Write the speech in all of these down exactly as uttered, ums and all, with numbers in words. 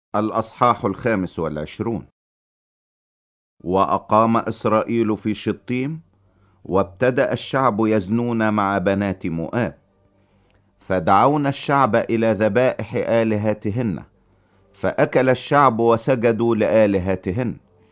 الأصحاح الخامس والعشرون. وأقام إسرائيل في شطيم، وابتدأ الشعب يزنون مع بنات مؤاب، فدعونا الشعب إلى ذبائح آلهتهن، فأكل الشعب وسجدوا لآلهتهن.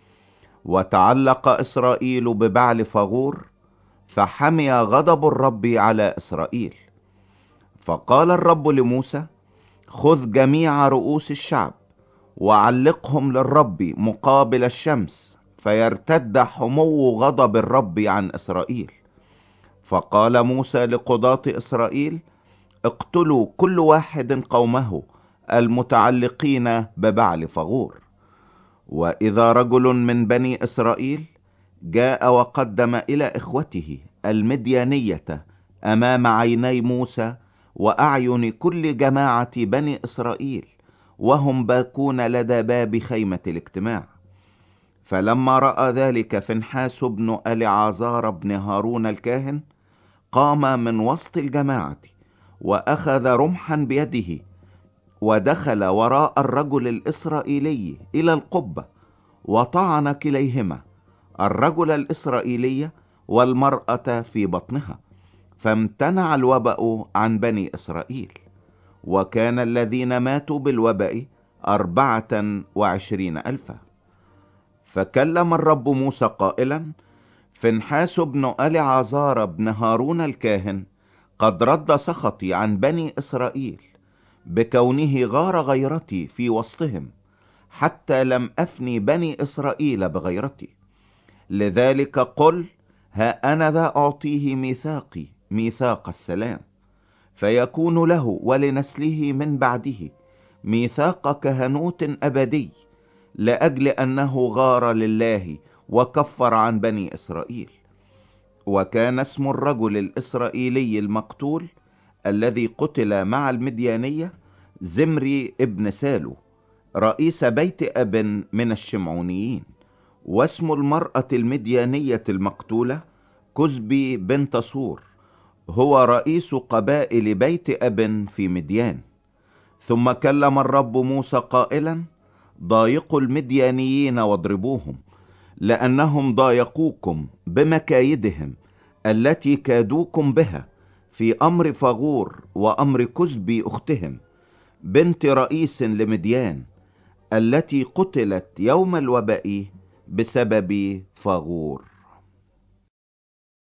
وتعلق إسرائيل ببعل فغور، فحمي غضب الرب على إسرائيل. فقال الرب لموسى: خذ جميع رؤوس الشعب وعلقهم للرب مقابل الشمس، فيرتد حمو غضب الرب عن إسرائيل. فقال موسى لقضاة إسرائيل: اقتلوا كل واحد قومه المتعلقين ببعل فغور. وإذا رجل من بني إسرائيل جاء وقدم إلى إخوته المديانية أمام عيني موسى وأعين كل جماعة بني إسرائيل، وهم باكون لدى باب خيمة الاجتماع. فلما رأى ذلك فنحاس بن أليعازار بن هارون الكاهن قام من وسط الجماعة، وأخذ رمحا بيده، ودخل وراء الرجل الإسرائيلي إلى القبة، وطعن كليهما، الرجل الإسرائيلي والمرأة في بطنها، فامتنع الوبأ عن بني إسرائيل. وكان الذين ماتوا بالوبأ أربعة وعشرين ألفا. فكلم الرب موسى قائلا: فنحاس بن أليعازار بن هارون الكاهن قد رد سخطي عن بني إسرائيل، بكونه غار غيرتي في وسطهم، حتى لم أفني بني إسرائيل بغيرتي. لذلك قل: ها أنا ذا أعطيه ميثاقي، ميثاق السلام، فيكون له ولنسله من بعده ميثاق كهنوت أبدي، لأجل أنه غار لله وكفر عن بني إسرائيل. وكان اسم الرجل الإسرائيلي المقتول الذي قتل مع المديانية زمري ابن سالو، رئيس بيت أب من الشمعونيين. واسم المرأة المديانية المقتولة كزبي بنت صور، هو رئيس قبائل بيت أب في مديان. ثم كلم الرب موسى قائلا: ضايقوا المديانيين واضربوهم، لأنهم ضايقوكم بمكايدهم التي كادوكم بها في أمر فغور وأمر كزبي أختهم بنت رئيس لمديان، التي قتلت يوم الوباء بسبب فغور.